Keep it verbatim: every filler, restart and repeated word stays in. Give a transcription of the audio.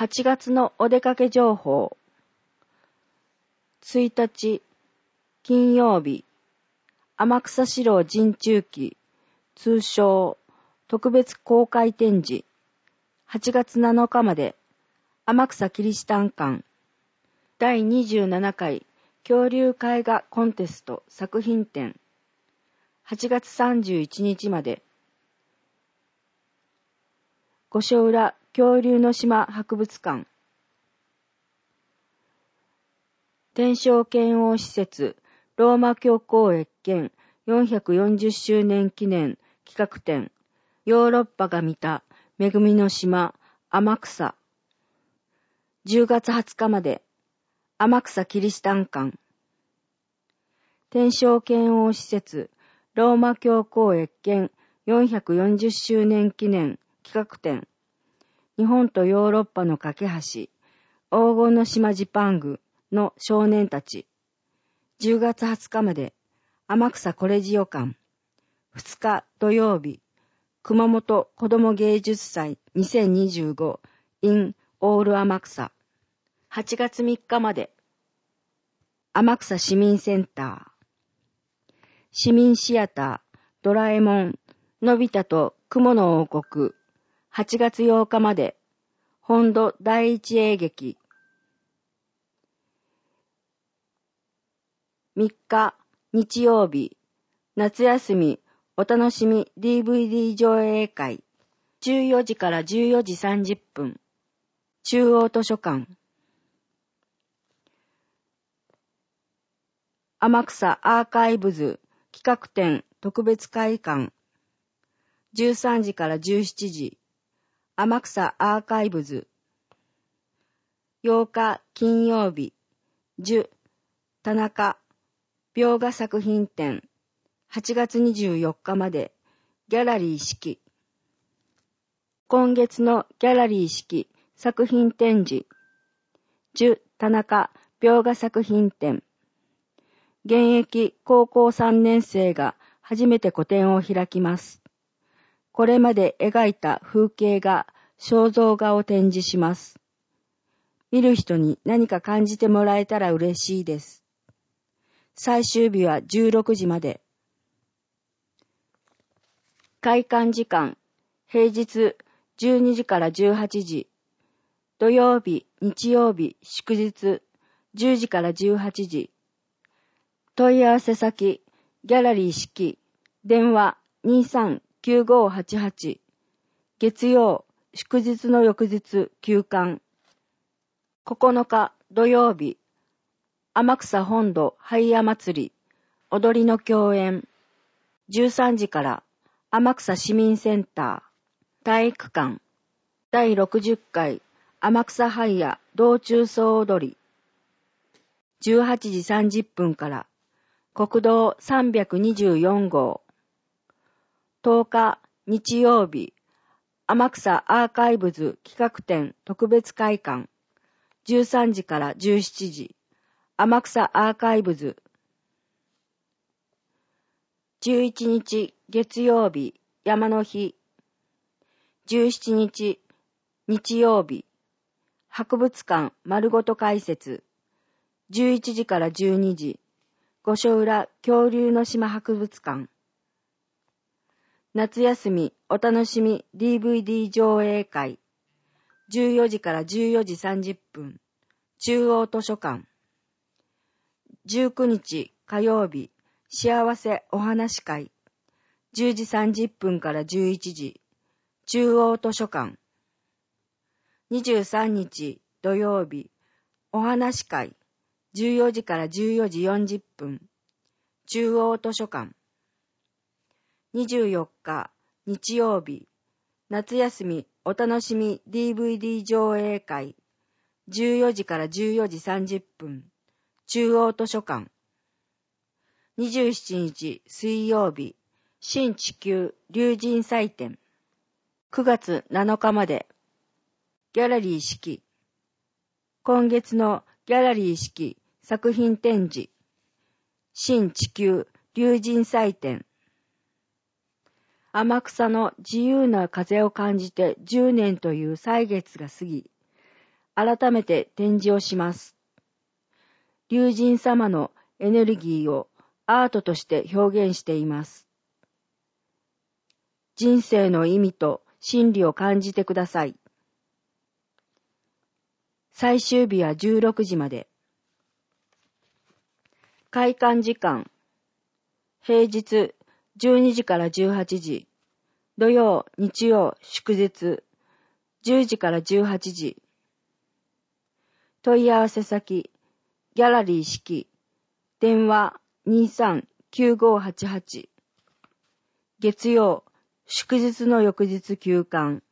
はちがつのお出かけ情報。ついたち金曜日、天草四郎陣中記、通称特別公開展示。はちがつなのかまで、天草キリシタン館。だいにじゅうななかい恐竜絵画コンテスト作品展。はちがつさんじゅういちにちまで。五所浦恐竜の島博物館。天正遣欧施設ローマ教皇謁見よんひゃくよんじゅっしゅうねん記念企画展。ヨーロッパが見た恵みの島天草。じゅうがつはつかまで。天草キリシタン館。天正遣欧施設ローマ教皇謁見よんひゃくよんじゅっしゅうねん記念企画展。日本とヨーロッパの架け橋、黄金の島ジパングの少年たち。じゅうがつはつかまで。天草コレジオ館。ふつか土曜日。熊本子ども芸術祭にせんにじゅうご in オール天草。はちがつみっかまで。天草市民センター。市民シアター、ドラえもん、のび太と雲の王国。はちがつようかまで。本土第一映劇。みっか日曜日。夏休みお楽しみ ディーブイディー 上映会。じゅうよじからじゅうよじさんじゅっぷん。中央図書館。天草アーカイブズ企画展特別会館。じゅうさんじからじゅうしちじ。天草アーカイブズ。ようか金曜日。じゅ田中描画作品展。はちがつにじゅうよっかまで。ギャラリー式。今月のギャラリー式作品展示。じゅ田中描画作品展。現役高校さんねん生が初めて個展を開きます。これまで描いた風景画、肖像画を展示します。見る人に何か感じてもらえたら嬉しいです。最終日はじゅうろくじまで。開館時間、平日じゅうにじからじゅうはちじ。土曜日、日曜日、祝日じゅうじからじゅうはちじ。問い合わせ先、ギャラリー式、電話にさんきゅうごはちはち。月曜、祝日の翌日、休館。ここのか土曜日、天草本土ハイヤ祭り、踊りの共演。じゅうさんじから天草市民センター、体育館。だいろくじゅっかい天草ハイヤ道中総踊り。じゅうはちじさんじゅっぷんから国道さんびゃくにじゅうよんごう。とおか日曜日、天草アーカイブズ企画展特別会館。じゅうさんじからじゅうしちじ。天草アーカイブズ。じゅういちにち月曜日、山の日。じゅうしちにち日曜日、博物館丸ごと開設。じゅういちじからじゅうにじ。五所浦恐竜の島博物館。夏休みお楽しみ ディーブイディー 上映会。じゅうよじからじゅうよじさんじゅっぷん。中央図書館。じゅうくにち火曜日、幸せお話会。じゅうじさんじゅっぷんからじゅういちじ。中央図書館。にじゅうさんにち土曜日、お話会。じゅうよじからじゅうよじよんじゅっぷん。中央図書館。にじゅうよっか日曜日、夏休みお楽しみ ディーブイディー 上映会。じゅうよじからじゅうよじさんじゅっぷん。中央図書館。にじゅうしちにち水曜日、新地球龍神祭典。くがつなのかまで。ギャラリー式。今月のギャラリー式作品展示。新地球龍神祭典。天草の自由な風を感じてじゅうねんという歳月が過ぎ、 改めて展示をします。龍神様のエネルギーをアートとして表現しています。人生の意味と真理を感じてください。最終日はじゅうろくじまで。開館時間。平日じゅうにじからじゅうはちじ。土曜、日曜、祝日じゅうじからじゅうはちじ。問い合わせ先、ギャラリー式、電話 にさんきゅうごはちはち。月曜、祝日の翌日休館。